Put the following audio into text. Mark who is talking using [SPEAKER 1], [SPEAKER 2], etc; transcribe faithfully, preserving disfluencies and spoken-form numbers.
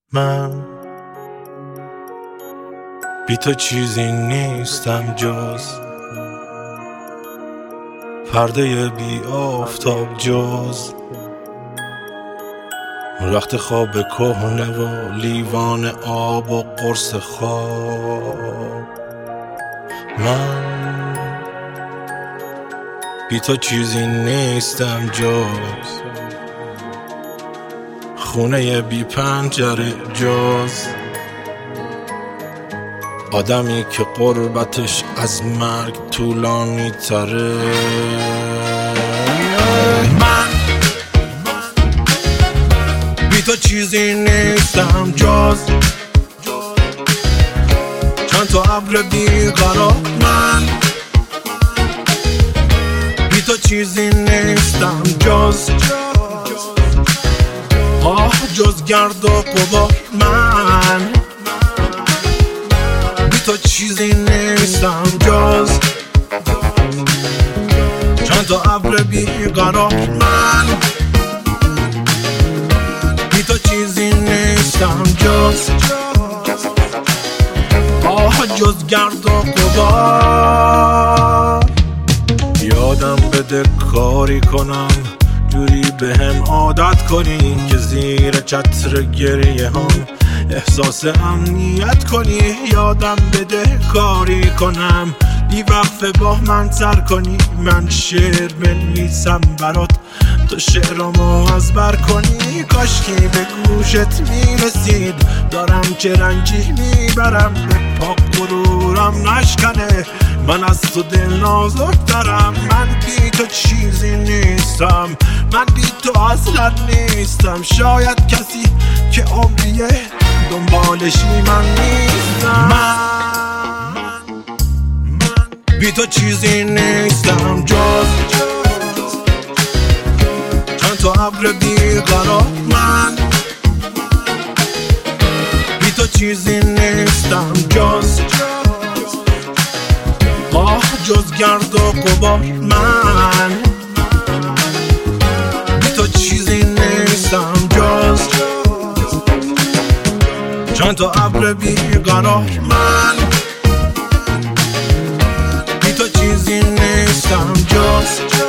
[SPEAKER 1] من بی تو چیزی نیستم جز پرده بی آفتاب، جز رخت خواب کهنه و لیوان آب و قرص خواب. من بی تو چیزی نیستم جز خونه بی پنجره، جز آدمی که قربتش از مرگ طولانی تره. من بی تو چیزی نیستم جز چند تا ابر بیقرار. من بی تو چیزی نیستم جز آه جز گرد و غبار. من بی تو چیزی نیستم جز چند تا ابر بیقرار. من بی تو چیزی نیستم جز آه جز گرد و غبار. یادم بده کاری کنم جوری به هم عادت کنی که زیر چتر گریه هم احساس امنیت کنی. یادم بده کاری کنم بی وقفه با من سر کنی. من شعر بنویسم برات تو شعرامو از بر کنی. کاشکی به گوشت میرسید دارم چه رنجی میبرم به پاک غرورم نشکنه. من از تو دل نازک دارم. من بی تو چیزی نیستم. من بی تو اصلا نیستم. شاید کسی که عمریه دنبالشی من نیستم. من بی تو چیزی نیستم جز چند تا ابر بیقرار. من بی تو چیزی نیستم جز آه جز گرد و غبار. من بی تو چیزی نیستم جز چند تا ابر بیقرار. من بی تو چیزی نیستم جز